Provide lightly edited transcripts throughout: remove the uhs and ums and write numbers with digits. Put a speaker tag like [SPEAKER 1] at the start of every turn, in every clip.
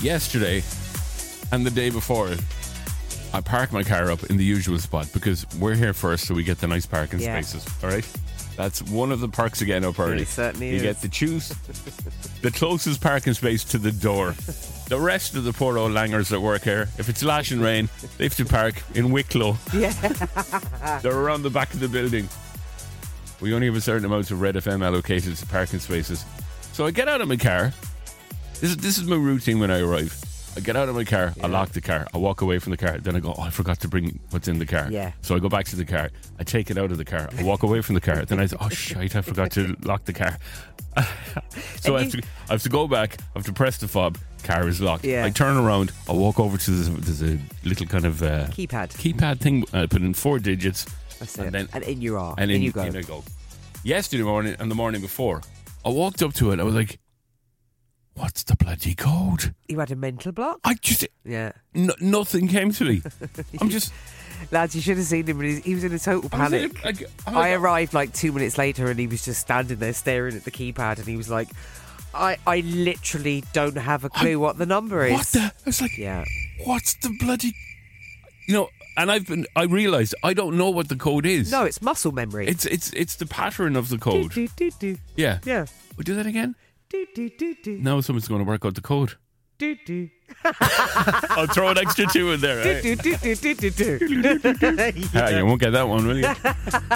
[SPEAKER 1] yesterday and the day before it, I parked my car up in the usual spot because we're here first, so we get the nice parking spaces. All right, that's one of the perks again up early.
[SPEAKER 2] It certainly
[SPEAKER 1] you
[SPEAKER 2] is.
[SPEAKER 1] get to choose the closest parking space to the door. The rest of the poor old langers that work here, if it's lashing rain, they have to park in Wicklow.
[SPEAKER 2] Yeah.
[SPEAKER 1] They're around the back of the building. We only have a certain amount of Red FM allocated to parking spaces. So I get out of my car. This is my routine when I arrive. I get out of my car, I lock the car, I walk away from the car, then I go, I forgot to bring what's in the car.
[SPEAKER 2] Yeah.
[SPEAKER 1] So I go back to the car, I take it out of the car, I walk away from the car, then I say, shite, I forgot to lock the car. So I have to go back, I have to press the fob, car is locked.
[SPEAKER 2] Yeah.
[SPEAKER 1] I turn around, I walk over to there's a little kind of keypad thing, I put in 4 digits.
[SPEAKER 2] That's
[SPEAKER 1] and
[SPEAKER 2] it.
[SPEAKER 1] then
[SPEAKER 2] and in you are.
[SPEAKER 1] And
[SPEAKER 2] in you
[SPEAKER 1] in
[SPEAKER 2] go.
[SPEAKER 1] I go. Yesterday morning and the morning before, I walked up to it, I was like, what's the bloody code?
[SPEAKER 2] You had a mental block?
[SPEAKER 1] I just...
[SPEAKER 2] Yeah.
[SPEAKER 1] Nothing came to me. I'm just...
[SPEAKER 2] Lads, you should have seen him. He was in a total panic. I arrived like 2 minutes later and he was just standing there staring at the keypad and he was like, I literally don't have a clue what the number is.
[SPEAKER 1] What the... I was like, what's the bloody... You know... And I realised I don't know what the code is.
[SPEAKER 2] No, it's muscle memory.
[SPEAKER 1] It's the pattern of the code.
[SPEAKER 2] Do.
[SPEAKER 1] Yeah.
[SPEAKER 2] Yeah.
[SPEAKER 1] We'll do that again?
[SPEAKER 2] Do.
[SPEAKER 1] Now someone's going to work out the code.
[SPEAKER 2] Do.
[SPEAKER 1] I'll throw an extra 2 in there, right? You won't get that one, will you?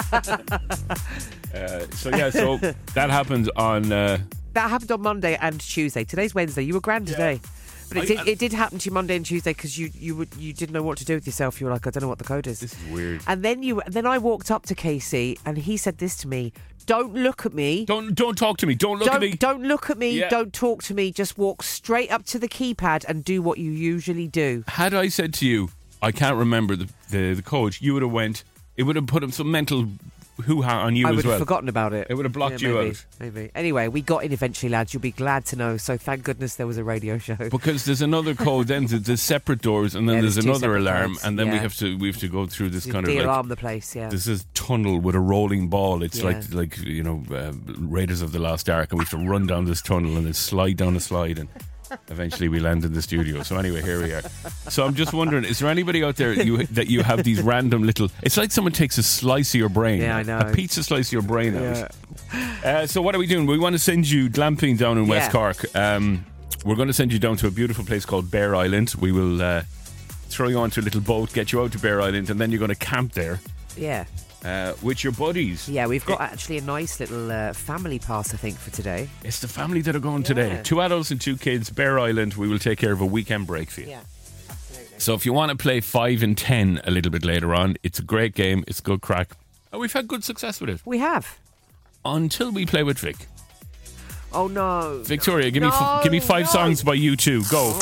[SPEAKER 1] So that happened on...
[SPEAKER 2] That happened on Monday and Tuesday. Today's Wednesday. You were grand today. But it did happen to you Monday and Tuesday because you didn't know what to do with yourself. You were like, I don't know what the code is.
[SPEAKER 1] This is weird.
[SPEAKER 2] And then I walked up to Casey and he said this to me: "Don't look at me.
[SPEAKER 1] Don't talk to me. Don't look at me.
[SPEAKER 2] Don't look at me.
[SPEAKER 1] Yeah.
[SPEAKER 2] Don't talk to me. Just walk straight up to the keypad and do what you usually do."
[SPEAKER 1] Had I said to you, I can't remember the code, you would have went. It would have put some mental hoo-ha on you as well.
[SPEAKER 2] I would have forgotten about it.
[SPEAKER 1] It would have blocked you out.
[SPEAKER 2] Maybe. Anyway, we got in eventually, lads. You'll be glad to know. So thank goodness there was a radio show.
[SPEAKER 1] Because there's another code, then there's separate doors, and then there's another alarm,
[SPEAKER 2] codes.
[SPEAKER 1] and then we have to go through this kind of like
[SPEAKER 2] de-alarm the place. Yeah.
[SPEAKER 1] This is tunnel with a rolling ball. It's like Raiders of the Lost Ark, and we have to run down this tunnel and then slide down a slide and. Eventually we land in the studio. So anyway, here we are. So I'm just wondering, is there anybody out there that you have these random little... It's like someone takes a slice of your brain.
[SPEAKER 2] Yeah, I know.
[SPEAKER 1] A pizza slice of your brain out. So what are we doing? We want to send you glamping down in West Cork. We're going to send you down to a beautiful place called Bear Island. We will throw you onto a little boat, get you out to Bear Island, and then you're going to camp there.
[SPEAKER 2] Yeah.
[SPEAKER 1] With your buddies.
[SPEAKER 2] Yeah, we've got actually a nice little family pass, I think, for today.
[SPEAKER 1] It's the family that are going today. 2 adults and 2 kids, Bear Island. We will take care of a weekend break for you.
[SPEAKER 2] Yeah, absolutely.
[SPEAKER 1] So if you want to play 5 and 10 a little bit later on, it's a great game. It's good crack. And we've had good success with it.
[SPEAKER 2] We have.
[SPEAKER 1] Until we play with Vic.
[SPEAKER 2] Oh, no.
[SPEAKER 1] Victoria, give me 5 songs by U2. Go.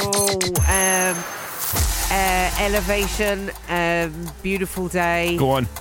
[SPEAKER 2] Elevation, Beautiful Day.
[SPEAKER 1] Go on.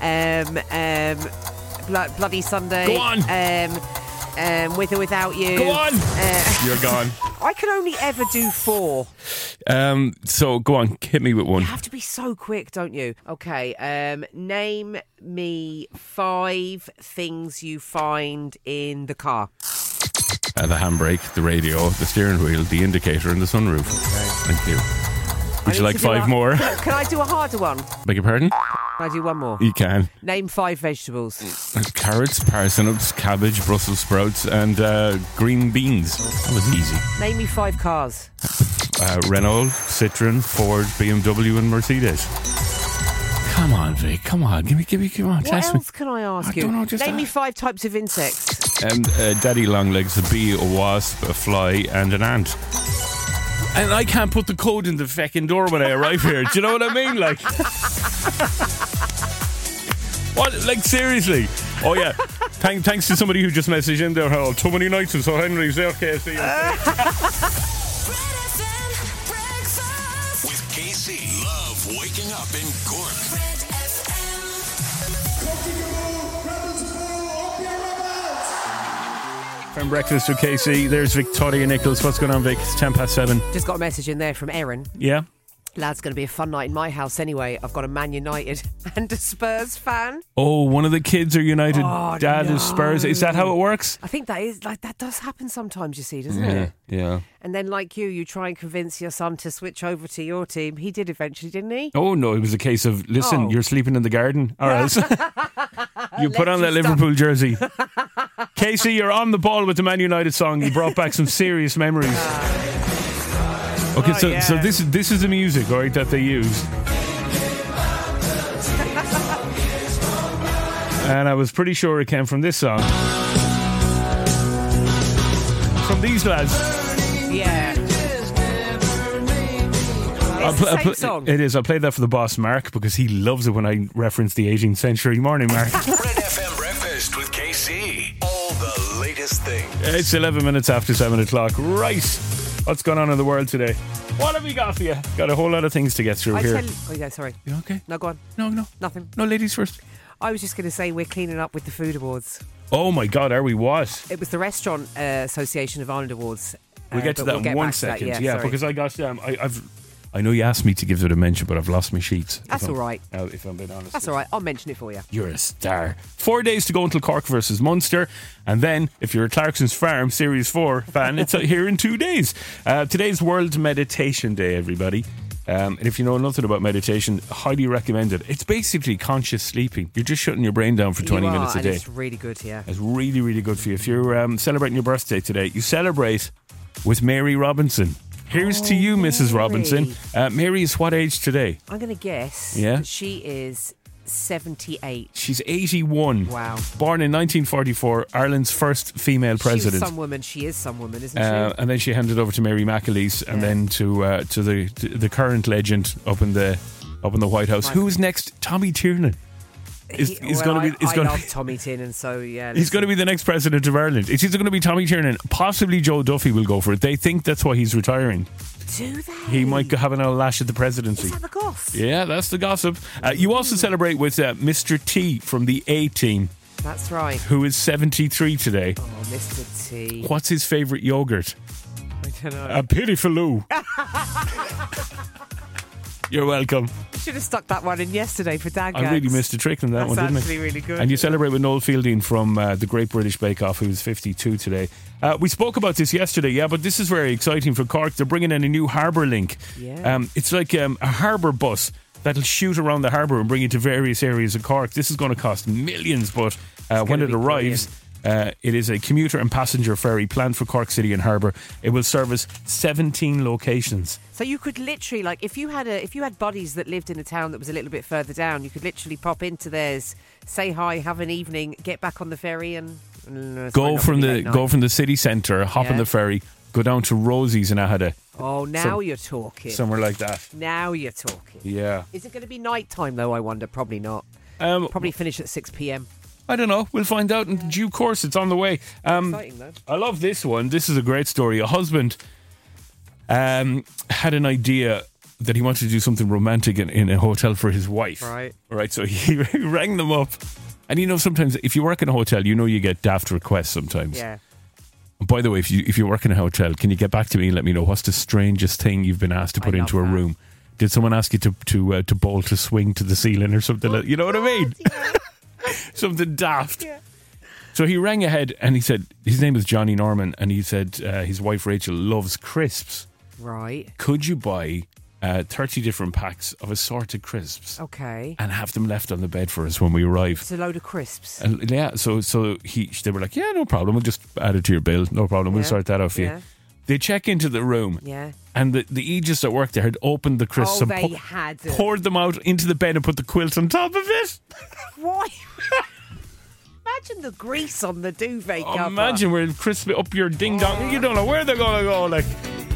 [SPEAKER 2] Bloody Sunday.
[SPEAKER 1] Go on.
[SPEAKER 2] With or Without You.
[SPEAKER 1] Go on. You're gone.
[SPEAKER 2] I can only ever do 4.
[SPEAKER 1] So go on, hit me with one.
[SPEAKER 2] You have to be so quick, don't you? Okay. Name me 5 things you find in the car.
[SPEAKER 1] The handbrake, the radio, the steering wheel, the indicator, and the sunroof. Okay. Thank you. Would you like 5 more?
[SPEAKER 2] Can I do a harder one?
[SPEAKER 1] Beg your pardon?
[SPEAKER 2] Can I do one more?
[SPEAKER 1] You can.
[SPEAKER 2] Name 5 vegetables.
[SPEAKER 1] Carrots, parsnips, cabbage, Brussels sprouts, and green beans. That was easy.
[SPEAKER 2] Name me 5 cars.
[SPEAKER 1] Renault, Citroen, Ford, BMW, and Mercedes. Come on, Vic. Come on. Give me. Come on.
[SPEAKER 2] What else can I ask you?
[SPEAKER 1] Don't know, just
[SPEAKER 2] Name me 5 types of insects.
[SPEAKER 1] Daddy longlegs, a bee, a wasp, a fly, and an ant. And I can't put the code in the fucking door when I arrive here. Do you know what I mean? Like, what? Like, seriously? Oh yeah. Thanks to somebody who just messaged in there. Oh, too many nights and so Henry's there. KC.
[SPEAKER 3] With KC, love waking up in Cork.
[SPEAKER 1] From Breakfast with KC, there's Victoria Nichols. What's going on, Vic? It's 7:10.
[SPEAKER 2] Just got a message in there from Erin.
[SPEAKER 1] Yeah?
[SPEAKER 2] Lad's going to be a fun night in my house anyway. I've got a Man United and a Spurs fan.
[SPEAKER 1] Oh, one of the kids are United. Dad is Spurs. Is that how it works?
[SPEAKER 2] I think that does happen sometimes, you see, doesn't it?
[SPEAKER 1] Yeah.
[SPEAKER 2] And then like you try and convince your son to switch over to your team. He did eventually, didn't he?
[SPEAKER 1] Oh, no, it was a case of, listen, you're sleeping in the garden or else you put on that Liverpool jersey. Casey, you're on the ball with the Man United song. You brought back some serious memories. Okay, so this is the music, all right, that they use. And I was pretty sure it came from this song. From these lads.
[SPEAKER 2] Yeah. It's the same song.
[SPEAKER 1] It is. I played that for the boss, Mark, because he loves it when I reference the 18th century. Morning, Mark.
[SPEAKER 3] Red FM Breakfast with KC. All the latest things.
[SPEAKER 1] It's 11 minutes after 7 o'clock. Right. What's going on in the world today? What have we got for you? Got a whole lot of things to get through here.
[SPEAKER 2] Sorry.
[SPEAKER 1] You okay?
[SPEAKER 2] No, go on.
[SPEAKER 1] No.
[SPEAKER 2] Nothing.
[SPEAKER 1] No, ladies first.
[SPEAKER 2] I was just going to say we're cleaning up with the Food Awards.
[SPEAKER 1] Oh my God, are we what?
[SPEAKER 2] It was the Restaurant Association of Ireland Awards.
[SPEAKER 1] We'll get to that in 1 second.
[SPEAKER 2] Yeah,
[SPEAKER 1] because I got I know you asked me to give it a mention, but I've lost my sheets.
[SPEAKER 2] That's all right.
[SPEAKER 1] If I'm being honest.
[SPEAKER 2] That's all right. I'll mention it for you.
[SPEAKER 1] You're a star. 4 days to go until Cork versus Munster. And then, if you're a Clarkson's Farm Series 4 fan, it's here in 2 days. Today's World Meditation Day, everybody. And if you know nothing about meditation, highly recommend it. It's basically conscious sleeping. You're just shutting your brain down for 20 minutes a day.
[SPEAKER 2] It's really good, yeah.
[SPEAKER 1] It's really, really good for you. If you're celebrating your birthday today, you celebrate with Mary Robinson. Here's to you, Mrs. Robinson. Mary is what age today?
[SPEAKER 2] I'm going to guess
[SPEAKER 1] that
[SPEAKER 2] she is 78.
[SPEAKER 1] She's 81.
[SPEAKER 2] Wow.
[SPEAKER 1] Born in 1944, Ireland's first female president.
[SPEAKER 2] She is some woman, isn't she?
[SPEAKER 1] And then she handed over to Mary McAleese, and then to the current legend up in the White House. Who's next? Tommy Tiernan.
[SPEAKER 2] I love Tommy Tiernan, so yeah.
[SPEAKER 1] He's going to be the next president of Ireland. It's either going to be Tommy Tiernan, possibly Joe Duffy will go for it. They think that's why he's retiring.
[SPEAKER 2] Do they?
[SPEAKER 1] He might have an old lash at the presidency.
[SPEAKER 2] Is that the gossip?
[SPEAKER 1] Yeah, that's the gossip. You also celebrate with Mr. T from the A Team.
[SPEAKER 2] That's right.
[SPEAKER 1] Who is 73 today.
[SPEAKER 2] Oh, Mr. T.
[SPEAKER 1] What's his favourite yogurt?
[SPEAKER 2] I don't know.
[SPEAKER 1] A Pitifaloo. You're welcome.
[SPEAKER 2] You should have stuck that one in yesterday for Dad.
[SPEAKER 1] I really missed a trick on that one, didn't I?
[SPEAKER 2] That's actually really good.
[SPEAKER 1] And you celebrate with Noel Fielding from the Great British Bake Off, who's 52 today. We spoke about this yesterday, but this is very exciting for Cork. They're bringing in a new harbour link.
[SPEAKER 2] Yeah.
[SPEAKER 1] It's like a harbour bus that'll shoot around the harbour and bring you to various areas of Cork. This is going to cost millions, but when it arrives... it is a commuter and passenger ferry planned for Cork City and Harbour. It will service 17 locations.
[SPEAKER 2] So you could literally, like, if you had buddies that lived in a town that was a little bit further down, you could literally pop into theirs, say hi, have an evening, get back on the ferry, and
[SPEAKER 1] go from the city centre, hop on the ferry, go down to Rosie's in Ahada.
[SPEAKER 2] Oh, now you're talking.
[SPEAKER 1] Somewhere like that.
[SPEAKER 2] Now you're talking.
[SPEAKER 1] Yeah.
[SPEAKER 2] Is it going to be night time though? I wonder. Probably not. Probably finish at 6 p.m.
[SPEAKER 1] I don't know. We'll find out in due course. It's on the way.
[SPEAKER 2] Exciting, though.
[SPEAKER 1] I love this one. This is a great story. A husband had an idea that he wanted to do something romantic in a hotel for his wife. Right. So he rang them up. And sometimes if you work in a hotel, you get daft requests sometimes.
[SPEAKER 2] Yeah.
[SPEAKER 1] By the way, if you work in a hotel, can you get back to me and let me know what's the strangest thing you've been asked to put into a room? Did someone ask you to bolt a swing to the ceiling or something? You know what I mean? Yeah. Something daft. Yeah. So he rang ahead and he said, his name is Johnny Norman, and he said his wife Rachel loves crisps.
[SPEAKER 2] Right.
[SPEAKER 1] Could you buy 30 different packs of assorted crisps?
[SPEAKER 2] Okay.
[SPEAKER 1] And have them left on the bed for us when we arrive?
[SPEAKER 2] It's a load of crisps.
[SPEAKER 1] And so they were like, yeah, no problem. We'll just add it to your bill. No problem. We'll sort that out for you. They check into the room.
[SPEAKER 2] Yeah.
[SPEAKER 1] And the Aegis at work there had opened the crisps and poured them out into the bed and put the quilt on top of it.
[SPEAKER 2] Why? Imagine the grease on the duvet cover.
[SPEAKER 1] Imagine where it's crispy up your ding dong. You don't know where they're going to go. Like,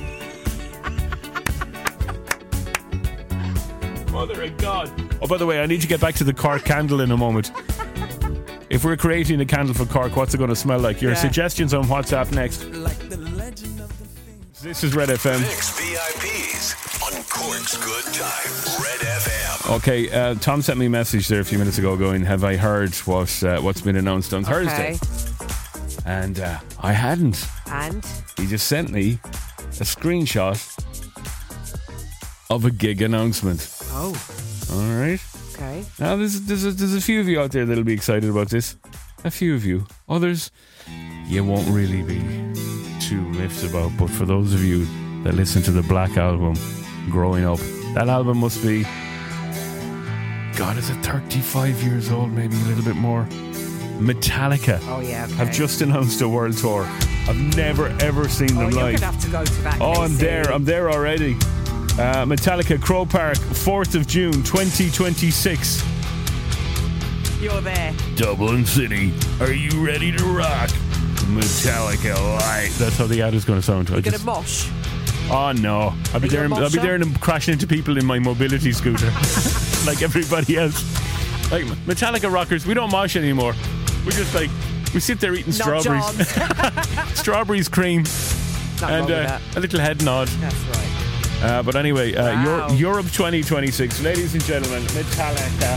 [SPEAKER 1] Mother of God. Oh, by the way, I need to get back to the Cork candle in a moment. If we're creating a candle for Cork, what's it going to smell like? Your suggestions on WhatsApp next. This is Red FM.
[SPEAKER 3] Mix VIPs on Cork's Good Times. Red FM.
[SPEAKER 1] Okay, Tom sent me a message there a few minutes ago going, have I heard what's been announced on Thursday? And I hadn't.
[SPEAKER 2] And?
[SPEAKER 1] He just sent me a screenshot of a gig announcement.
[SPEAKER 2] Oh.
[SPEAKER 1] All right.
[SPEAKER 2] Okay.
[SPEAKER 1] Now, there's a few of you out there that'll be excited about this. A few of you. Others, you won't really be too miffed about. But for those of you that listen to the Black Album growing up, that album must be, God, is it 35 years old, maybe a little bit more? Metallica have just announced a world tour. I've never ever seen them live.
[SPEAKER 2] You're gonna have to go to that.
[SPEAKER 1] I'm there already. Metallica, Croke Park, 4th of June 2026.
[SPEAKER 2] You're there.
[SPEAKER 1] Dublin City, are you ready to rock? Metallica Light. That's how the ad is going to sound.
[SPEAKER 2] You're gonna mosh.
[SPEAKER 1] Oh no, I'll be there and crashing into people in my mobility scooter like everybody else. Like Metallica rockers, we don't mosh anymore. We're just like, we sit there eating strawberries. Strawberries, cream, and a little head nod.
[SPEAKER 2] That's right.
[SPEAKER 1] But anyway, Europe 2026, ladies and gentlemen, Metallica.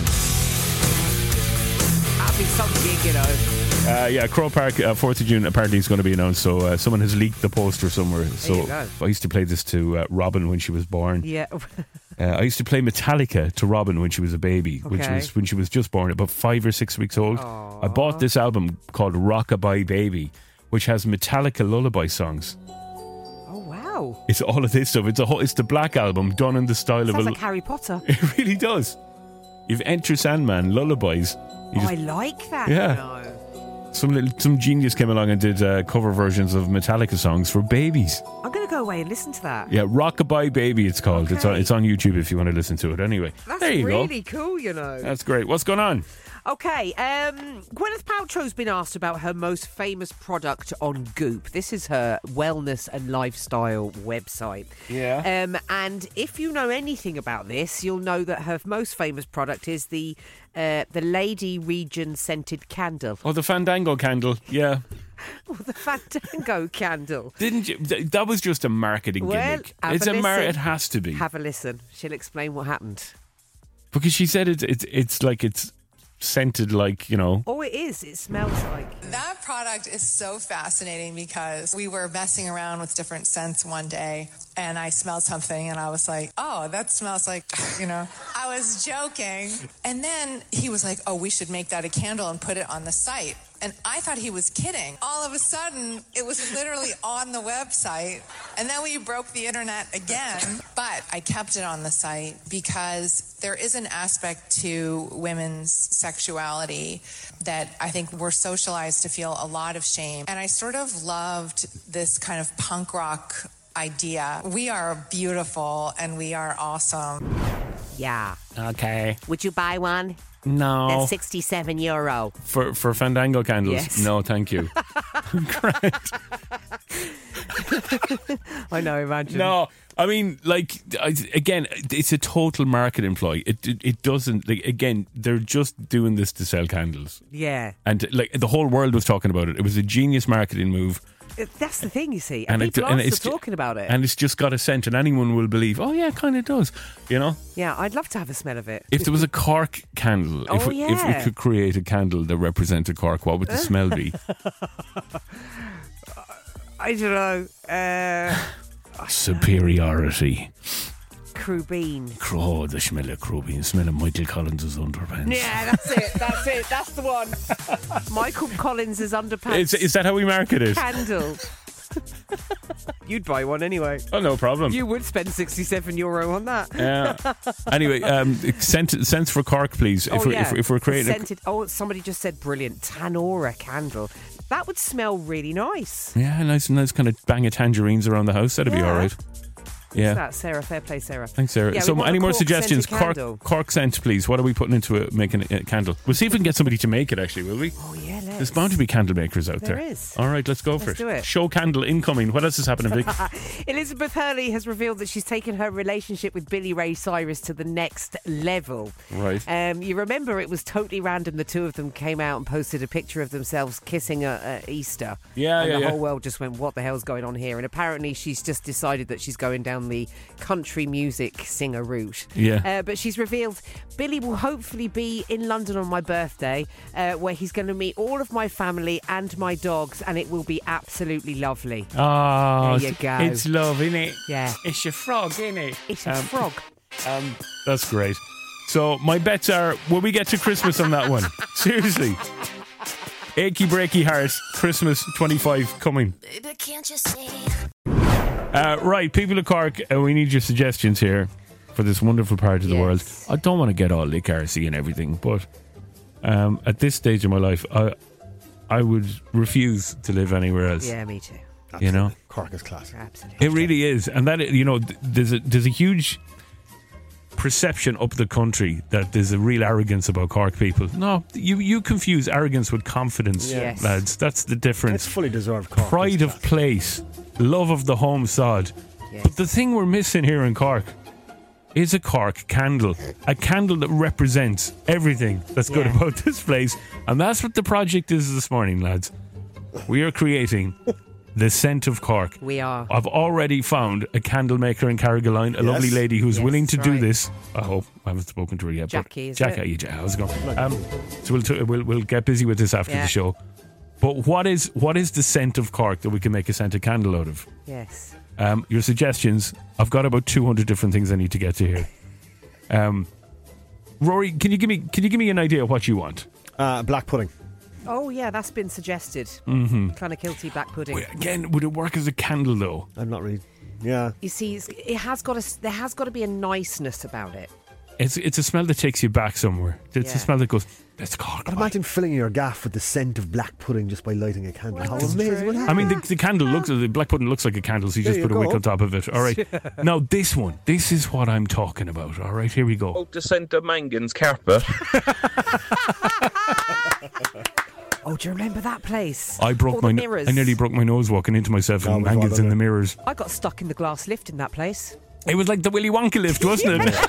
[SPEAKER 2] Happy some gig, you know.
[SPEAKER 1] Croke Park, 4th of June, apparently it's going to be announced. So someone has leaked the poster somewhere. So I used to play this to Robin when she was born.
[SPEAKER 2] Yeah.
[SPEAKER 1] I used to play Metallica to Robin when she was a baby, which was when she was just born, about 5 or 6 weeks old.
[SPEAKER 2] Aww.
[SPEAKER 1] I bought this album called Rockabye Baby, which has Metallica lullaby songs.
[SPEAKER 2] Oh wow!
[SPEAKER 1] It's all of this stuff. It's the Black Album done in the style
[SPEAKER 2] Sounds like Harry Potter.
[SPEAKER 1] It really does. You've Enter Sandman, lullabies.
[SPEAKER 2] I like that.
[SPEAKER 1] Yeah.
[SPEAKER 2] You know.
[SPEAKER 1] Some genius came along and did cover versions of Metallica songs for babies.
[SPEAKER 2] I'm going to go away and listen to that.
[SPEAKER 1] Yeah, Rockabye Baby it's called.
[SPEAKER 2] Okay.
[SPEAKER 1] It's on YouTube if you want to listen to it. Anyway,
[SPEAKER 2] That's
[SPEAKER 1] there you
[SPEAKER 2] really
[SPEAKER 1] go.
[SPEAKER 2] cool, you know.
[SPEAKER 1] That's great. What's going on?
[SPEAKER 2] Okay, Gwyneth Paltrow's been asked about her most famous product on Goop. This is her wellness and lifestyle website.
[SPEAKER 1] Yeah.
[SPEAKER 2] And if you know anything about this, you'll know that her most famous product is the Lady Region scented candle.
[SPEAKER 1] Oh, the Fandango candle. Yeah.
[SPEAKER 2] Oh, the Fandango candle.
[SPEAKER 1] Didn't you? That was just a marketing gimmick. It has to be.
[SPEAKER 2] Have a listen. She'll explain what happened.
[SPEAKER 1] Because she said it's like it's scented like, you know.
[SPEAKER 2] Oh, it is. It smells like.
[SPEAKER 4] That product is so fascinating because we were messing around with different scents one day and I smelled something and I was like, oh, that smells like, you know. I was joking. And then he was like, oh, we should make that a candle and put it on the site. And I thought he was kidding. All of a sudden, it was literally on the website. And then we broke the internet again. But I kept it on the site because there is an aspect to women's sexuality that I think we're socialized to feel a lot of shame. And I sort of loved this kind of punk rock idea. We are beautiful and we are awesome.
[SPEAKER 2] Yeah.
[SPEAKER 1] Okay.
[SPEAKER 2] Would you buy one?
[SPEAKER 1] No.
[SPEAKER 2] That's €67.
[SPEAKER 1] For Fandango candles?
[SPEAKER 2] Yes.
[SPEAKER 1] No, thank you. Great.
[SPEAKER 2] I know, imagine.
[SPEAKER 1] No, I mean, like, again, it's a total marketing ploy. It doesn't, like, again, they're just doing this to sell candles.
[SPEAKER 2] Yeah.
[SPEAKER 1] And, like, the whole world was talking about it. It was a genius marketing move.
[SPEAKER 2] That's the thing, you see. And people are still talking about it.
[SPEAKER 1] And it's just got a scent, and anyone will believe, oh, yeah, it kind of does, you know?
[SPEAKER 2] Yeah, I'd love to have a smell of it.
[SPEAKER 1] If there was a Cork candle, if we could create a candle that represented Cork, what would the smell be?
[SPEAKER 2] I don't know.
[SPEAKER 1] Superiority.
[SPEAKER 2] Crewbean.
[SPEAKER 1] Oh, the smell of Crewbean. Smell of Michael Collins' underpants.
[SPEAKER 2] Yeah, that's it. That's the one. Michael Collins' underpants.
[SPEAKER 1] Is that how we market it?
[SPEAKER 2] Candle. You'd buy one anyway.
[SPEAKER 1] Oh, no problem.
[SPEAKER 2] You would spend €67 on that.
[SPEAKER 1] Yeah. Anyway, scents for Cork, please. If we're creating
[SPEAKER 2] scented. Somebody just said brilliant. Tanora candle. That would smell really nice.
[SPEAKER 1] Yeah, nice kind of bang of tangerines around the house. That'd be all right. Yeah.
[SPEAKER 2] That, Sarah? Fair play, Sarah.
[SPEAKER 1] Thanks, Sarah.
[SPEAKER 2] Yeah,
[SPEAKER 1] so, any more suggestions?
[SPEAKER 2] Cork
[SPEAKER 1] scent, please. What are we putting into making a candle? We'll see if we can get somebody to make it, actually, will we?
[SPEAKER 2] Oh, yeah, let's.
[SPEAKER 1] There's bound to be candle makers out there.
[SPEAKER 2] There is.
[SPEAKER 1] All right, let's go for it.
[SPEAKER 2] Do it.
[SPEAKER 1] Show candle incoming. What else is happening, Vic?
[SPEAKER 2] Elizabeth Hurley has revealed that she's taken her relationship with Billy Ray Cyrus to the next level.
[SPEAKER 1] Right.
[SPEAKER 2] You remember it was totally random. The two of them came out and posted a picture of themselves kissing at Easter.
[SPEAKER 1] Yeah,
[SPEAKER 2] and the whole world just went, what the hell's going on here? And apparently she's just decided that she's going down down the country music singer route.
[SPEAKER 1] Yeah.
[SPEAKER 2] But she's revealed Billy will hopefully be in London on my birthday, where he's going to meet all of my family and my dogs, and it will be absolutely lovely.
[SPEAKER 1] Oh,
[SPEAKER 2] there you go.
[SPEAKER 1] It's love, isn't it?
[SPEAKER 2] Yeah.
[SPEAKER 1] It's your frog, isn't it?
[SPEAKER 2] It's a frog.
[SPEAKER 1] That's great. So my bets are, will we get to Christmas on that one? Seriously. Achy breaky heart, Christmas 25 coming.
[SPEAKER 5] Baby, can't you see?
[SPEAKER 1] Right, people of Cork, we need your suggestions here for this wonderful part of the world. I don't want to get all lick RC and everything, but at this stage of my life, I would refuse to live anywhere else.
[SPEAKER 2] Yeah, me too.
[SPEAKER 6] Absolutely.
[SPEAKER 1] You know,
[SPEAKER 6] Cork is class.
[SPEAKER 2] Absolutely.
[SPEAKER 1] it really is, and that, you know, there's a huge perception up the country that there's a real arrogance about Cork people. No, you confuse arrogance with confidence,
[SPEAKER 2] Yes.
[SPEAKER 1] lads. That's the difference.
[SPEAKER 6] It's fully deserved. Cork
[SPEAKER 1] Pride
[SPEAKER 6] is
[SPEAKER 1] of place, love of the home sod.
[SPEAKER 2] Yes.
[SPEAKER 1] But the thing we're missing here in Cork is a Cork candle. A candle that represents everything that's good
[SPEAKER 2] Yeah.
[SPEAKER 1] about this place. And that's what the project is this morning, lads. We are creating the scent of Cork.
[SPEAKER 2] We are.
[SPEAKER 1] I've already found a candle maker in Carrigaline, a lovely lady who's
[SPEAKER 2] Yes,
[SPEAKER 1] willing to do
[SPEAKER 2] right.
[SPEAKER 1] this. I hope. I haven't spoken to her yet.
[SPEAKER 2] Jackie,
[SPEAKER 1] but
[SPEAKER 2] is
[SPEAKER 1] Jackie,
[SPEAKER 2] it?
[SPEAKER 1] how's it going? So we'll get busy with this after
[SPEAKER 2] Yeah.
[SPEAKER 1] the show. But what is the scent of Cork that we can make a scented candle out of?
[SPEAKER 2] Yes.
[SPEAKER 1] Your suggestions. I've got about 200 different things I need to get to here. Rory, can you give me an idea of what you want?
[SPEAKER 6] Black pudding.
[SPEAKER 2] Oh, yeah, that's been suggested. Mm-hmm. Clonakilty black pudding.
[SPEAKER 1] Wait, again, would it work as a candle though?
[SPEAKER 6] I'm not really. Yeah.
[SPEAKER 2] You see, there has got to be a niceness about it.
[SPEAKER 1] It's a smell that takes you back somewhere. It's a
[SPEAKER 2] Yeah.
[SPEAKER 1] smell that goes, that's Cork.
[SPEAKER 6] But imagine filling your gaff with the scent of black pudding just by lighting a candle. How
[SPEAKER 2] that's
[SPEAKER 6] amazing
[SPEAKER 2] true.
[SPEAKER 6] would that
[SPEAKER 1] I mean, the candle the black pudding looks like a candle, so you
[SPEAKER 6] There
[SPEAKER 1] just
[SPEAKER 6] you
[SPEAKER 1] put a wick
[SPEAKER 6] go.
[SPEAKER 1] on top of it. All right. Now, this one. This is what I'm talking about. All right, here we go.
[SPEAKER 7] Out the scent of Mangan's carpet.
[SPEAKER 2] Oh, do you remember that place?
[SPEAKER 1] I
[SPEAKER 2] mirrors.
[SPEAKER 1] I nearly broke my nose walking into myself
[SPEAKER 6] No,
[SPEAKER 1] and
[SPEAKER 6] we've all
[SPEAKER 1] Mangan's
[SPEAKER 6] done
[SPEAKER 1] in the
[SPEAKER 6] it.
[SPEAKER 1] mirrors.
[SPEAKER 2] I got stuck in the glass lift in that place.
[SPEAKER 1] It was like the Willy Wonka lift, wasn't it?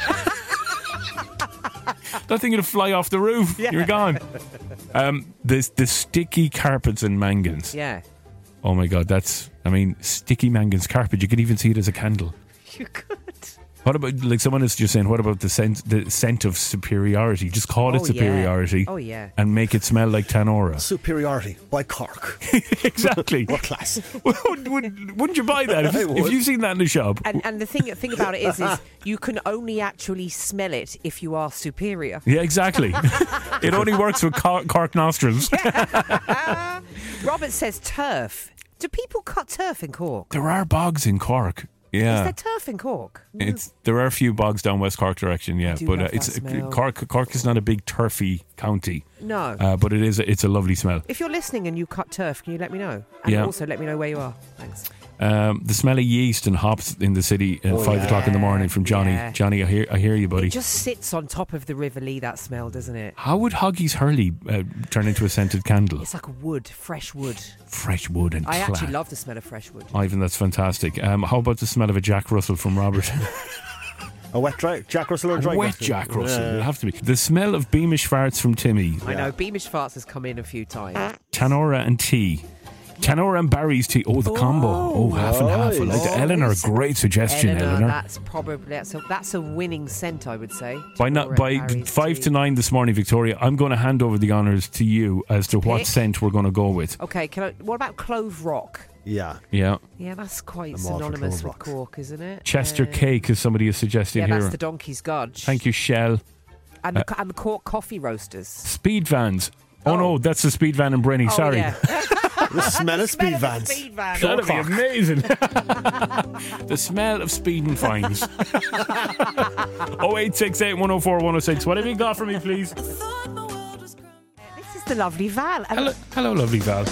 [SPEAKER 1] That thing would fly off the roof. You're gone. The sticky carpets in Mangan's.
[SPEAKER 2] Yeah.
[SPEAKER 1] Oh my God, sticky Mangan's carpet. You could even see it as a candle.
[SPEAKER 2] You could.
[SPEAKER 1] What about, like someone is just saying, what about the scent of superiority? Just call it
[SPEAKER 2] Oh,
[SPEAKER 1] superiority.
[SPEAKER 2] yeah. Oh, yeah.
[SPEAKER 1] And make it smell like Tanora.
[SPEAKER 6] Superiority by Cork.
[SPEAKER 1] Exactly.
[SPEAKER 6] What class?
[SPEAKER 1] Wouldn't you buy that if you've seen that in the shop?
[SPEAKER 2] And the thing about it is you can only actually smell it if you are superior.
[SPEAKER 1] Yeah, exactly. It only works with Cork nostrils.
[SPEAKER 2] Robert says turf. Do people cut turf in Cork?
[SPEAKER 1] There are bogs in Cork.
[SPEAKER 2] Is
[SPEAKER 1] Yeah.
[SPEAKER 2] there turf in Cork?
[SPEAKER 1] There are a few bogs down West Cork direction, yeah.
[SPEAKER 2] do
[SPEAKER 1] But
[SPEAKER 2] love that
[SPEAKER 1] it's
[SPEAKER 2] smell.
[SPEAKER 1] Cork is not a big turfy county.
[SPEAKER 2] No.
[SPEAKER 1] But it's a lovely smell.
[SPEAKER 2] If you're listening and you cut turf, can you let me know? And
[SPEAKER 1] Yeah.
[SPEAKER 2] also let me know where you are. Thanks.
[SPEAKER 1] The smell of yeast and hops in the city at 5 o'clock in the morning from Johnny.
[SPEAKER 2] Yeah.
[SPEAKER 1] Johnny, I hear you, buddy.
[SPEAKER 2] It just sits on top of the River Lee, that smell, doesn't it?
[SPEAKER 1] How would Hoggy's Hurley turn into a scented candle?
[SPEAKER 2] It's like wood, fresh wood.
[SPEAKER 1] Fresh wood and
[SPEAKER 2] I
[SPEAKER 1] clay.
[SPEAKER 2] actually love the smell of fresh wood.
[SPEAKER 1] Ivan, that's fantastic. How about the smell of a Jack Russell from Robert?
[SPEAKER 6] A wet dry Jack Russell or dry?
[SPEAKER 1] Wet Jack Russell. It'll have to be. The smell of Beamish farts from Timmy.
[SPEAKER 2] I know, Beamish Farts has come in a few times.
[SPEAKER 1] Tanora and tea. Tanora and Barry's tea. Oh, the combo. Oh, half and half. I like that. Eleanor, great suggestion, Eleanor.
[SPEAKER 2] That's a winning scent, I would say.
[SPEAKER 1] By
[SPEAKER 2] Tanora
[SPEAKER 1] by
[SPEAKER 2] and Barry's
[SPEAKER 1] 5
[SPEAKER 2] tea.
[SPEAKER 1] to 9 this morning, Victoria, I'm going to hand over the honours to you as to what
[SPEAKER 2] Pick.
[SPEAKER 1] scent we're going to go with.
[SPEAKER 2] Okay, what about Clove Rock?
[SPEAKER 6] Yeah.
[SPEAKER 1] Yeah.
[SPEAKER 2] Yeah, that's quite
[SPEAKER 6] I'm all for
[SPEAKER 2] synonymous
[SPEAKER 6] Clove
[SPEAKER 2] with
[SPEAKER 6] Rock.
[SPEAKER 2] Cork, isn't it?
[SPEAKER 1] Chester cake, as somebody has suggested
[SPEAKER 2] Yeah,
[SPEAKER 1] here.
[SPEAKER 2] that's the Donkey's Gudge.
[SPEAKER 1] Thank you, Shell.
[SPEAKER 2] And the Cork coffee roasters.
[SPEAKER 1] Speed vans. Oh, no, that's the speed van in Brenny.
[SPEAKER 2] Oh,
[SPEAKER 1] Sorry.
[SPEAKER 2] yeah.
[SPEAKER 6] The smell of speed vans.
[SPEAKER 2] Speed van.
[SPEAKER 1] That'd be amazing. The smell of speeding fines. 0868 104 106. What have you got for me, please?
[SPEAKER 2] This is the lovely Val. And
[SPEAKER 1] Hello, lovely Val.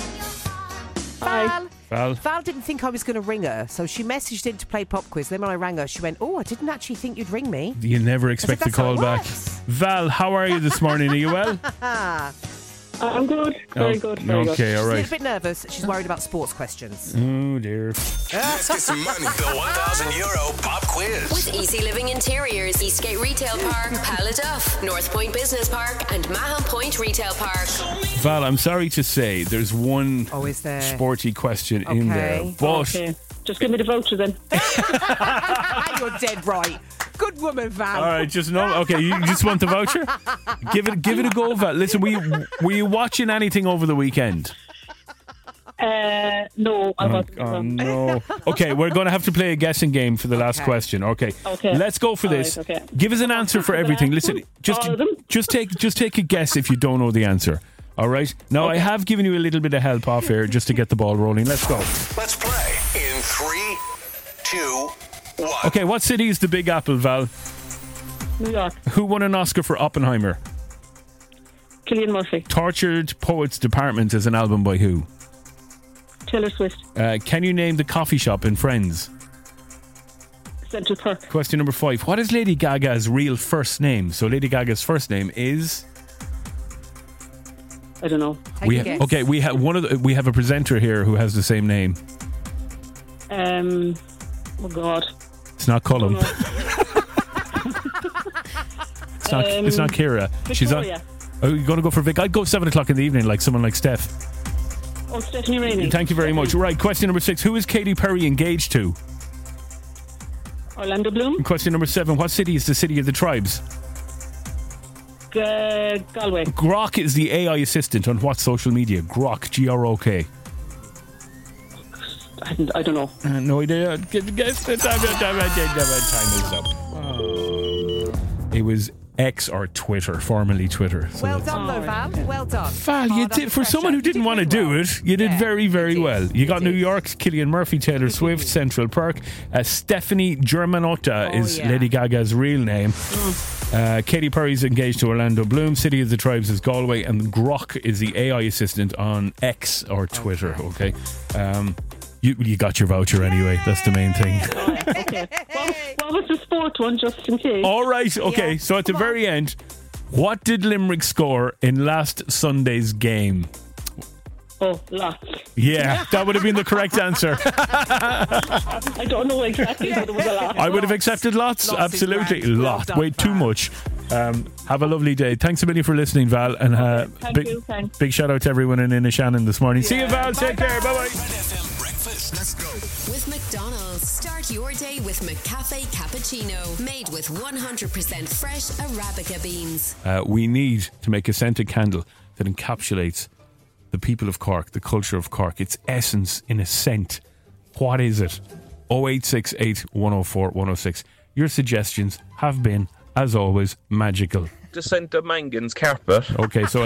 [SPEAKER 1] Val.
[SPEAKER 2] Val didn't think I was going to ring her, so she messaged in to play pop quiz. Then when I rang her, she went, "Oh, I didn't actually think you'd ring me."
[SPEAKER 1] You never expect the
[SPEAKER 2] "That's how
[SPEAKER 1] call
[SPEAKER 2] it
[SPEAKER 1] back.
[SPEAKER 2] works."
[SPEAKER 1] Val, how are you this morning? Are you well?
[SPEAKER 8] I'm good. Very good. Very good.
[SPEAKER 1] Okay, all
[SPEAKER 2] She's a
[SPEAKER 1] right.
[SPEAKER 2] little bit nervous. She's worried about sports questions.
[SPEAKER 1] Oh, dear.
[SPEAKER 3] Let's get some money. The €1,000 pop quiz.
[SPEAKER 5] With Easy Living Interiors, Eastgate Retail Park, Paladuff, North Point Business Park, and Mahon Point Retail Park.
[SPEAKER 1] Val, I'm sorry to say there's one
[SPEAKER 2] Oh, is there?
[SPEAKER 1] sporty question in there.
[SPEAKER 2] Okay.
[SPEAKER 1] But
[SPEAKER 8] Okay. Just give me the voucher then.
[SPEAKER 2] You're dead right. Good woman, Val.
[SPEAKER 1] All right, just no. Okay, you just want the voucher? Give it a go, Val. Listen, were you watching anything over the weekend?
[SPEAKER 8] No, I wasn't.
[SPEAKER 1] Oh no. Okay, we're going to have to play a guessing game for the last question. Okay. Let's go for this.
[SPEAKER 8] Right, okay.
[SPEAKER 1] Give us an answer for everything. Listen, just take a guess if you don't know the answer. All right. Now I have given you a little bit of help off here just to get the ball rolling. Let's go.
[SPEAKER 3] Let's play in 3, 2, 1.
[SPEAKER 1] Okay, what city is the Big Apple, Val?
[SPEAKER 8] New York.
[SPEAKER 1] Who won an Oscar for Oppenheimer?
[SPEAKER 8] Cillian Murphy.
[SPEAKER 1] Tortured Poets Department is an album by who?
[SPEAKER 8] Taylor Swift.
[SPEAKER 1] Can you name the coffee shop in Friends?
[SPEAKER 8] Central Park.
[SPEAKER 1] Question number 5. What is Lady Gaga's real first name? So Lady Gaga's first name is...
[SPEAKER 8] I don't know.
[SPEAKER 1] We have a presenter here who has the same name.
[SPEAKER 8] Oh God.
[SPEAKER 1] It's not Cullum. It's not Kira.
[SPEAKER 8] Victoria.
[SPEAKER 1] She's on. Are you going to go for Vic? I'd go 7 o'clock in the evening, like someone like Steph.
[SPEAKER 8] Oh, Stephanie Rainey.
[SPEAKER 1] Thank you very much. Right, question number 6. Who is Katy Perry engaged to?
[SPEAKER 8] Orlando Bloom.
[SPEAKER 1] Question number 7. What city is the city of the tribes?
[SPEAKER 8] Galway.
[SPEAKER 1] Grok is the AI assistant on what social media? Grok, G-R-O-K.
[SPEAKER 8] I don't know.
[SPEAKER 1] No idea. Guess the time is up. It was X or Twitter, formerly Twitter.
[SPEAKER 2] So well done, though, Val. Well done.
[SPEAKER 1] Val, you did for someone who didn't want to do it. You did very, very well. You got New York, Cillian Murphy, Taylor Swift, Central Park. Stephanie Germanotta is Lady Gaga's real name. Katy Perry's engaged to Orlando Bloom. City of the Tribes is Galway, and Grok is the AI assistant on X or Twitter. Okay. You got your voucher anyway. That's the main thing.
[SPEAKER 8] Okay. What was the sport one, just in case?
[SPEAKER 1] All right. Okay. So at the very end, what did Limerick score in last Sunday's game?
[SPEAKER 8] Oh, lots.
[SPEAKER 1] Yeah, that would have been the correct answer.
[SPEAKER 8] I don't know exactly, but it was a lot.
[SPEAKER 1] I would have accepted lots. Absolutely. Lot. Way too much. Have a lovely day. Thanks a million for listening, Val. And big shout out to everyone in Inishannon this morning. See you, Val. Take care. Bye-bye.
[SPEAKER 3] Let's go.
[SPEAKER 5] With McDonald's, start your day with McCafe Cappuccino, made with 100% fresh Arabica beans.
[SPEAKER 1] We need to make a scented candle that encapsulates the people of Cork, the culture of Cork, its essence in a scent. What is it? 0868 104 106. Your suggestions have been, as always, magical.
[SPEAKER 7] The scent of Mangan's carpet.
[SPEAKER 1] Okay, so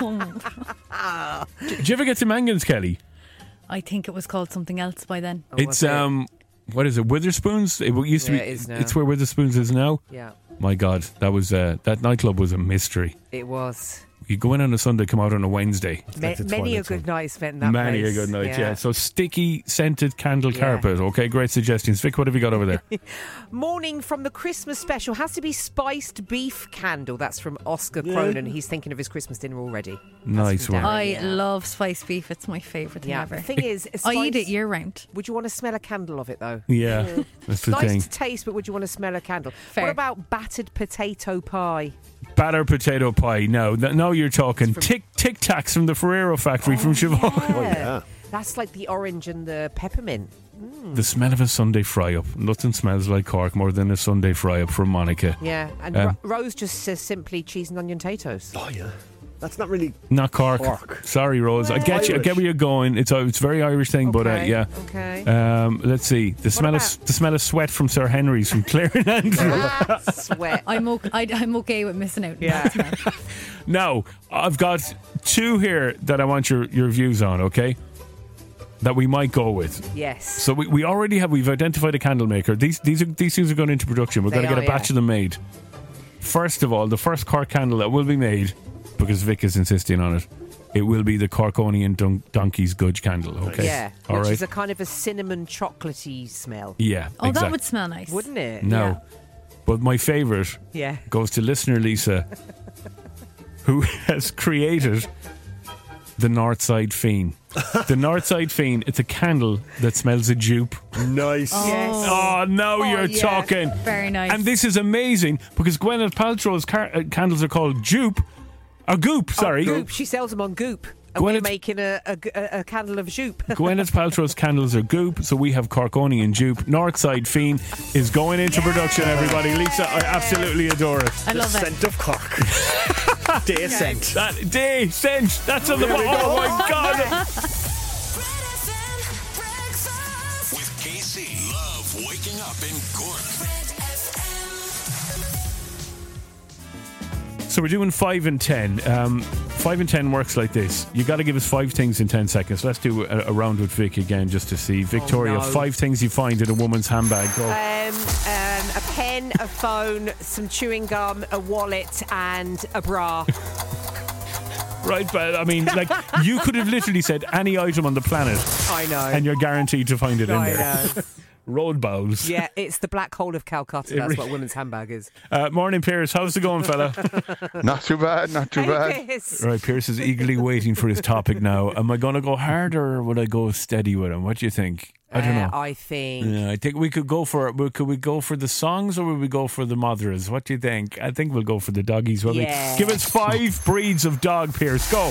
[SPEAKER 1] did you ever get to Mangan's, Kelly?
[SPEAKER 9] I think it was called something else by then.
[SPEAKER 1] It's what is it? Witherspoons? It used to be. It's where Witherspoons is now.
[SPEAKER 2] Yeah.
[SPEAKER 1] My God, that was that nightclub was a mystery.
[SPEAKER 2] It was.
[SPEAKER 1] You go in on a Sunday, come out on a Wednesday.
[SPEAKER 2] Many a good night spent in that
[SPEAKER 1] Many
[SPEAKER 2] place.
[SPEAKER 1] a good night, yeah. So sticky, scented candle carpet. Okay, great suggestions. Vic, what have you got over there?
[SPEAKER 2] Morning from the Christmas special. Has to be spiced beef candle. That's from Oscar Cronin. He's thinking of his Christmas dinner already.
[SPEAKER 1] Nice one.
[SPEAKER 9] I love spiced beef. It's my favourite thing ever.
[SPEAKER 2] The thing is,
[SPEAKER 9] I eat it year round.
[SPEAKER 2] Would you want to smell a candle of it, though?
[SPEAKER 1] Yeah, that's the thing.
[SPEAKER 2] Nice to taste, but would you want to smell a candle?
[SPEAKER 9] Fair.
[SPEAKER 2] What about battered potato pie?
[SPEAKER 1] Batter potato pie. No, you're talking Tic Tacs from the Ferrero factory from Siobhan.
[SPEAKER 2] Yeah.
[SPEAKER 6] Oh, yeah.
[SPEAKER 2] That's like the orange and the peppermint.
[SPEAKER 1] The smell of a Sunday fry-up. Nothing smells like Cork more than a Sunday fry-up from Monica.
[SPEAKER 2] Yeah, and Rose just says simply cheese and onion potatoes.
[SPEAKER 6] Oh, yeah. That's not really...
[SPEAKER 1] Not Cork. Sorry, Rose. I get you. I get where you're going. It's a very Irish thing, but yeah.
[SPEAKER 2] Okay.
[SPEAKER 1] Let's see. The smell of sweat from Sir Henry's from Clare and Andrew.
[SPEAKER 2] Sweat.
[SPEAKER 9] I'm okay with missing out.
[SPEAKER 2] Yeah.
[SPEAKER 1] Now, I've got two here that I want your views on, okay? That we might go with.
[SPEAKER 2] Yes.
[SPEAKER 1] So we've identified a candle maker. These things are going into production. We're going to get a batch of them made. First of all, the first Cork candle that will be made, because Vic is insisting on it, it will be the Corkonian Donkey's Gudge candle, okay?
[SPEAKER 2] Yeah,
[SPEAKER 1] all
[SPEAKER 2] which
[SPEAKER 1] right?
[SPEAKER 2] is a kind of a cinnamon chocolatey smell.
[SPEAKER 1] Yeah,
[SPEAKER 9] Oh, that would smell nice.
[SPEAKER 2] Wouldn't it?
[SPEAKER 1] No.
[SPEAKER 2] Yeah.
[SPEAKER 1] But my favourite goes to listener Lisa, who has created the Northside Fiend. The Northside Fiend, it's a candle that smells of jupe.
[SPEAKER 6] Nice.
[SPEAKER 2] Yes.
[SPEAKER 1] Oh, now you're talking.
[SPEAKER 9] Very nice.
[SPEAKER 1] And this is amazing because Gwyneth Paltrow's candles are called Goop. Sorry.
[SPEAKER 2] Goop. She sells them on Goop. And we're making a candle of Joop.
[SPEAKER 1] Gwyneth Paltrow's candles are goop, so we have Corkonian Joop. Northside Fiend is going into production, everybody. Lisa, I absolutely adore it.
[SPEAKER 9] I love
[SPEAKER 6] the
[SPEAKER 9] it.
[SPEAKER 6] scent of Cork. Day scent.
[SPEAKER 1] Day scent. That's on the bottom. Oh my God.
[SPEAKER 3] With KC. Love waking up in Cork.
[SPEAKER 1] So we're doing 5 and 10. 5 and 10 works like this. You got to give us 5 things in 10 seconds. Let's do a round with Vic again just to see. Victoria, 5 things you find in a woman's handbag. Go.
[SPEAKER 2] A pen, a phone, some chewing gum, a wallet, and a bra.
[SPEAKER 1] Right, but I mean, like, you could have literally said any item on the planet.
[SPEAKER 2] I know.
[SPEAKER 1] And you're guaranteed to find it in there.
[SPEAKER 2] I know.
[SPEAKER 1] Road bowls.
[SPEAKER 2] Yeah, it's the black hole of Calcutta. That's what a woman's handbag is.
[SPEAKER 1] Morning, Pierce. How's it going, fella?
[SPEAKER 10] Not too bad, not too bad.
[SPEAKER 2] Pierce.
[SPEAKER 1] Right, Pierce is eagerly waiting for his topic now. Am I going to go harder or would I go steady with him? What do you think? I don't know.
[SPEAKER 2] I think.
[SPEAKER 1] Yeah, I think we could go for. Could we go for the songs or would we go for the mothers? What do you think? I think we'll go for the doggies. Will we? Give us 5 breeds of dog, Pierce. Go.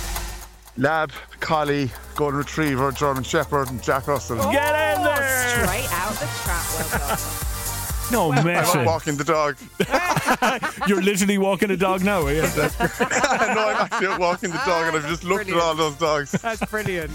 [SPEAKER 10] Lab, Collie, Golden Retriever, German Shepherd, and Jack Russell.
[SPEAKER 1] Get in there!
[SPEAKER 2] Straight out the trap. Well done.
[SPEAKER 1] No messing.
[SPEAKER 10] I'm walking the dog.
[SPEAKER 1] You're literally walking a dog now, are you?
[SPEAKER 10] No, I'm actually out walking the dog, and I've just looked at all those dogs.
[SPEAKER 2] That's brilliant.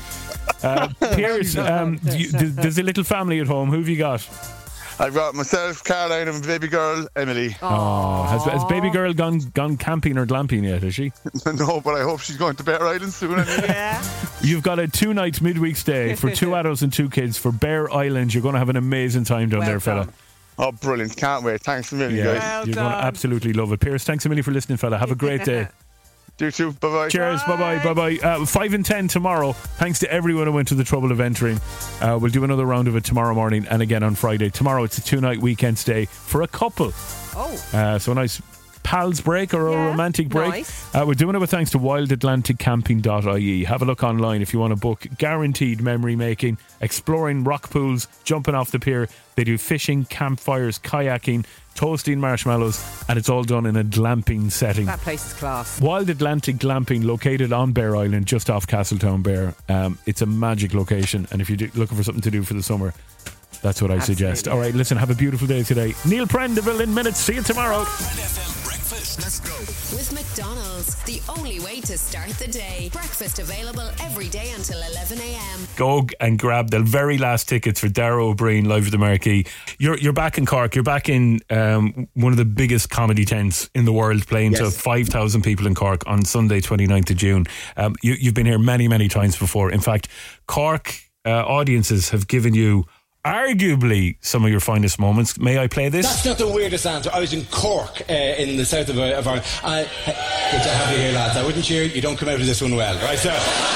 [SPEAKER 1] Pierce, there's a little family at home. Who have you got?
[SPEAKER 10] I've got myself, Caroline, and baby girl, Emily.
[SPEAKER 1] Oh, has baby girl gone camping or glamping yet, has she?
[SPEAKER 10] No, but I hope she's going to Bear Island soon.
[SPEAKER 2] Yeah.
[SPEAKER 1] You've got a 2-night midweek stay for 2 adults and 2 kids for Bear Island. You're going to have an amazing time down there, fella.
[SPEAKER 10] Oh, brilliant. Can't wait. Thanks a million, guys.
[SPEAKER 2] Well
[SPEAKER 1] You're going to absolutely love it. Pierce, thanks a million for listening, fella. Have a great day.
[SPEAKER 10] You too. Bye-bye.
[SPEAKER 1] Cheers. Bye-bye. Bye-bye. 5 and 10 tomorrow. Thanks to everyone who went to the trouble of entering. We'll do another round of it tomorrow morning and again on Friday. Tomorrow it's a 2-night weekend stay for a couple.
[SPEAKER 2] Oh.
[SPEAKER 1] So a nice pals break or a romantic break.
[SPEAKER 2] Nice.
[SPEAKER 1] We're doing it with thanks to wildatlanticcamping.ie. Have a look online if you want to book guaranteed memory making, exploring rock pools, jumping off the pier. They do fishing, campfires, kayaking, toasting marshmallows, and it's all done in a glamping setting.
[SPEAKER 2] That place is class.
[SPEAKER 1] Wild Atlantic Glamping, located on Bear Island, just off Castletown Bear. It's a magic location, and if you're looking for something to do for the summer, that's what I suggest. All right, listen, have a beautiful day today. Neil Prendeville in minutes. See you tomorrow.
[SPEAKER 3] Let's go.
[SPEAKER 5] With McDonald's, the only way to start the day. Breakfast available every day until 11 a.m.
[SPEAKER 1] Go and grab the very last tickets for Darragh O'Brien live at the Marquee. You're back in Cork. You're back in one of the biggest comedy tents in the world, playing to 5,000 people in Cork on Sunday 29th of June. You've been here many, many times before. In fact, Cork audiences have given you arguably some of your finest moments. May I play this?
[SPEAKER 11] That's not the weirdest answer. I was in Cork in the south of Ireland. Good to have you here, lads. I wouldn't cheer. You don't come out of this one well, right, sir?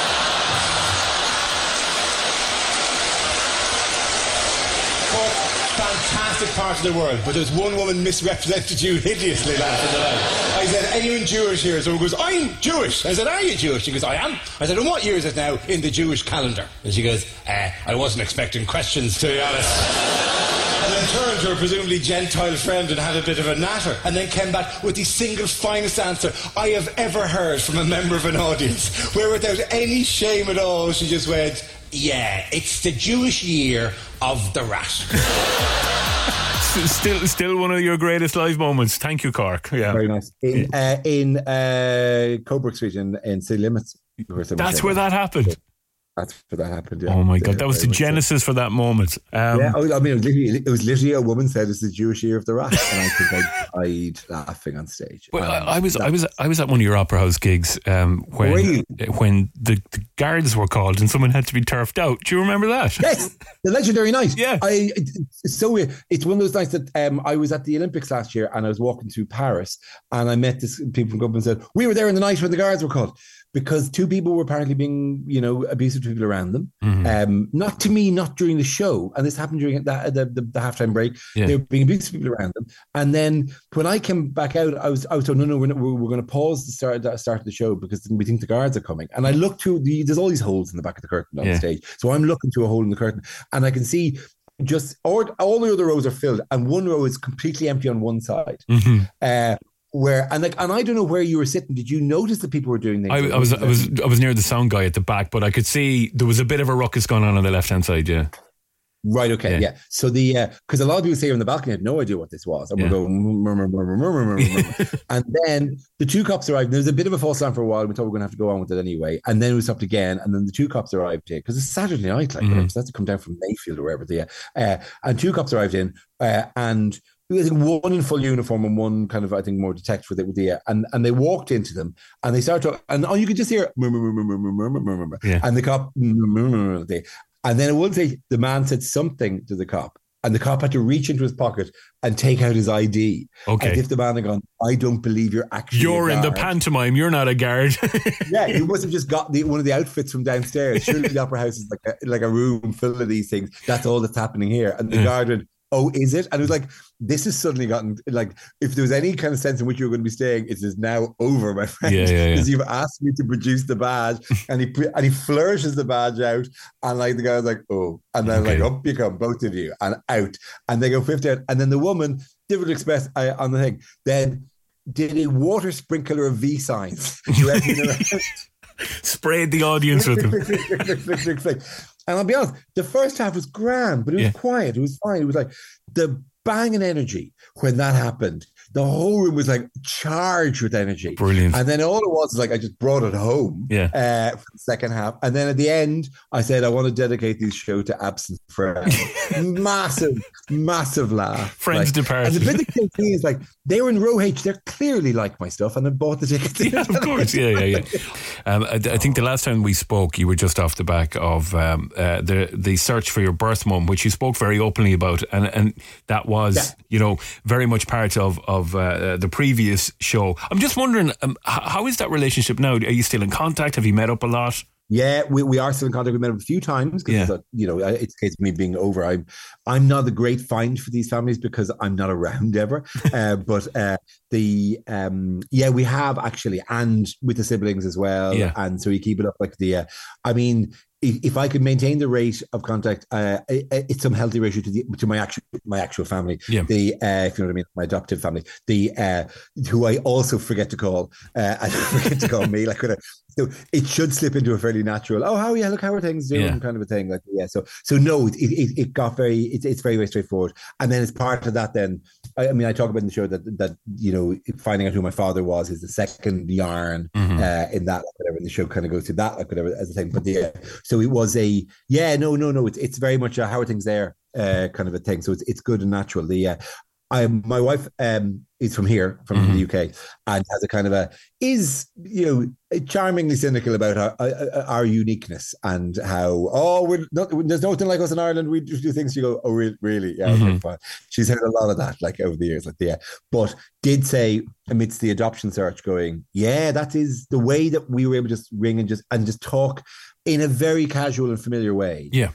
[SPEAKER 11] Fantastic part of the world, but there's one woman misrepresented you hideously last night. I said, anyone Jewish here? So he goes, I'm Jewish. I said, are you Jewish? She goes, I am. I said, and what year is it now in the Jewish calendar? And she goes, I wasn't expecting questions, to be honest. And then turned to her presumably Gentile friend and had a bit of a natter, and then came back with the single finest answer I have ever heard from a member of an audience, where without any shame at all, she just went, yeah, it's the Jewish year of the rat.
[SPEAKER 1] Still one of your greatest live moments. Thank you, Cork. Yeah,
[SPEAKER 12] very nice. In Coburg Street in City Limits.
[SPEAKER 1] That's where that happened.
[SPEAKER 12] That's where that happened. Yeah.
[SPEAKER 1] Oh my God, that was the genesis for that moment.
[SPEAKER 12] Yeah, I mean, it was literally a woman said it's the Jewish year of the rat, and I think I died laughing on stage.
[SPEAKER 1] Well, I was at one of your Opera House gigs when the guards were called and someone had to be turfed out. Do you remember that?
[SPEAKER 12] Yes, the legendary night.
[SPEAKER 1] Yeah,
[SPEAKER 12] it's so weird. It's one of those nights that I was at the Olympics last year, and I was walking through Paris, and I met people from government and said we were there in the night when the guards were called. Because 2 people were apparently being, abusive to people around them. Mm-hmm. Not to me, not during the show. And this happened during the halftime break. Yeah. They were being abusive to people around them. And then when I came back out, I was told, no, we're going to pause the start of the show because we think the guards are coming. And I looked through there's all these holes in the back of the curtain on the stage. So I'm looking through a hole in the curtain and I can see all the other rows are filled and one row is completely empty on one side. Mm-hmm. where and I don't know where you were sitting. Did you notice that people were doing things?
[SPEAKER 1] I was near the sound guy at the back, but I could see there was a bit of a ruckus going on the left hand side. Yeah.
[SPEAKER 12] Right. Okay. Yeah. So because a lot of people say on the balcony had no idea what this was, and we're going murmur. And then the two cops arrived. There was a bit of a false alarm for a while. We thought we were going to have to go on with it anyway, and then we stopped again. And then the two cops arrived here because it's Saturday night, like so that's to come down from Mayfield or wherever. And two cops arrived in, and I think one in full uniform and one kind of, I think, more detective with and they walked into them and they started talking, and you could just hear murmur, and the cop and then at one day the man said something to the cop, and the cop had to reach into his pocket and take out his ID.
[SPEAKER 1] Okay.
[SPEAKER 12] As if the man had gone, I don't believe you're
[SPEAKER 1] in the pantomime. You're not a guard.
[SPEAKER 12] Yeah, you must have just got one of the outfits from downstairs. Surely the Opera House is like a room full of these things. That's all that's happening here. And the guard went, oh, is it? And it was like, this has suddenly gotten, like, if there was any kind of sense in which you were going to be staying, it is now over, my friend. Because you've asked me to produce the badge, and he flourishes the badge out, and like the guy was like, oh, and then like up you come, both of you, and out, and they go 50 out, and then the woman, Different Express on the thing, then did a water sprinkler of V signs.
[SPEAKER 1] Sprayed the audience with them.
[SPEAKER 12] And I'll be honest, the first half was grand, but it was quiet. It was fine. It was like the banging energy when that happened. The whole room was like charged with energy.
[SPEAKER 1] Brilliant.
[SPEAKER 12] And then all it was like I just brought it home for the second half. And then at the end, I said, I want to dedicate this show to absent friends. massive laugh.
[SPEAKER 1] Friends departed.
[SPEAKER 12] And the bit that kills me is like, they were in row H. They're clearly like my stuff, and I bought the tickets.
[SPEAKER 1] Yeah, of course. Yeah. I think the last time we spoke, you were just off the back of the search for your birth mum, which you spoke very openly about, and that was, very much part of the previous show. I'm just wondering, how is that relationship now? Are you still in contact? Have you met up a lot?
[SPEAKER 12] Yeah, we are still in contact. We met up a few times because it's a case of me being over. I'm not a great find for these families because I'm not around ever. But we have actually, and with the siblings as well. Yeah. And so you keep it up like if I could maintain the rate of contact, it's some healthy ratio to my actual family. Yeah. If you know what I mean, my adoptive family. Who I also forget to call. I forget to call me. So it should slip into a fairly natural. Oh, how are things doing? Kind of a thing. So no, it got it's very, very straightforward. And then as part of that, then I talk about in the show that finding out who my father was is the second yarn in that, whatever. And the show kind of goes through that, whatever, as a thing. But so it was it's very much a how are things there kind of a thing. So it's good and natural. My wife is from here, from the UK, and has a kind of is charmingly cynical about our uniqueness and how there's nothing like us in Ireland. We just do things. You go, oh really? Yeah, okay, fine. She's heard a lot of that over the years, but did say amidst the adoption search, going, that is the way that we were able to just ring and just talk in a very casual and familiar way. Yeah.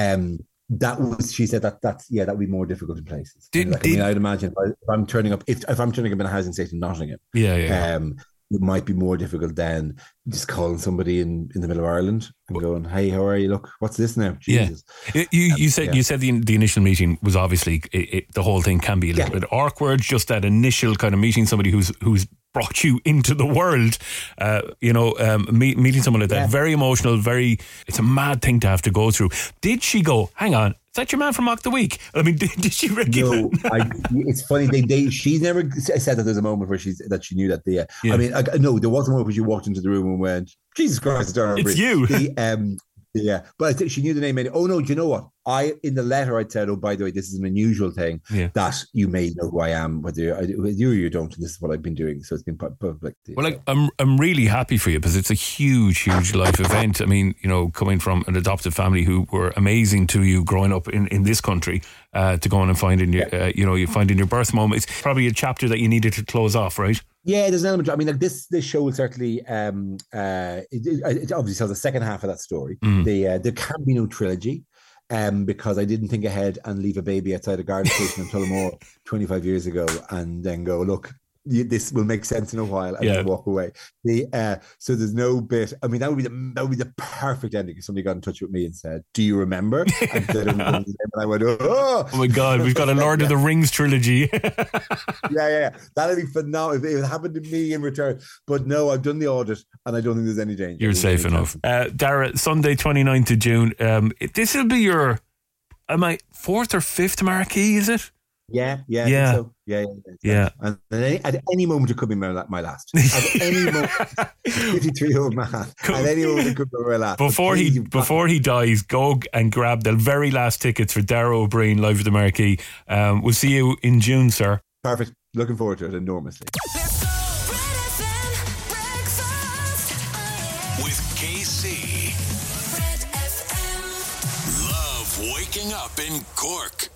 [SPEAKER 12] She said that would be more difficult in places. I'd imagine if I'm turning up in a housing estate in Nottingham, it might be more difficult than just calling somebody in the middle of Ireland and going, hey, how are you? Look, what's this now? Jesus.
[SPEAKER 1] Yeah. You said the initial meeting was obviously the whole thing can be a little bit awkward. Just that initial kind of meeting somebody who's brought you into the world, meeting someone like that, very emotional, it's a mad thing to have to go through. Did she go, hang on, is that your man from Mock the Week? I mean, did she recognize?
[SPEAKER 12] No, it's funny. She never said that there's a moment where she knew that. There was a moment where she walked into the room and went, Jesus Christ,
[SPEAKER 1] it's you.
[SPEAKER 12] But I think she knew the name. Oh no, do you know what? In the letter I'd said, oh, by the way, this is an unusual thing that you may know who I am, whether you or you don't, and this is what I've been doing. So it's been public.
[SPEAKER 1] Well, I'm really happy for you because it's a huge life event. I mean, coming from an adoptive family who were amazing to you growing up in this country, to go on and finding you finding your birth mom. It's probably a chapter that you needed to close off, right?
[SPEAKER 12] Yeah, there's an element. I mean, this show will certainly it obviously tells the second half of that story. There can be no trilogy. Because I didn't think ahead and leave a baby outside a garden station in Tullamore 25 years ago and then go, look, this will make sense in a while, and then walk away. So there's no bit. I mean, that would be the perfect ending if somebody got in touch with me and said, "Do you remember?" And I went, "Oh
[SPEAKER 1] my God, we've got a Lord of the Rings trilogy."
[SPEAKER 12] yeah. That'd be phenomenal if it happened to me in return. But no, I've done the audit, and I don't think there's any danger.
[SPEAKER 1] You're safe enough, Dara. Sunday, 29th of June. This will be your, fourth or fifth marquee? Is it?
[SPEAKER 12] Yeah. So.
[SPEAKER 1] Yeah.
[SPEAKER 12] And at any moment it could be my last. At any moment, 53-year-old man. At any moment it could be my last.
[SPEAKER 1] Before he dies, go and grab the very last tickets for Dara Ó Briain live at the Marquee. We'll see you in June, sir.
[SPEAKER 12] Perfect. Looking forward to it enormously.
[SPEAKER 3] With KC. Red FM. Love waking up in Cork.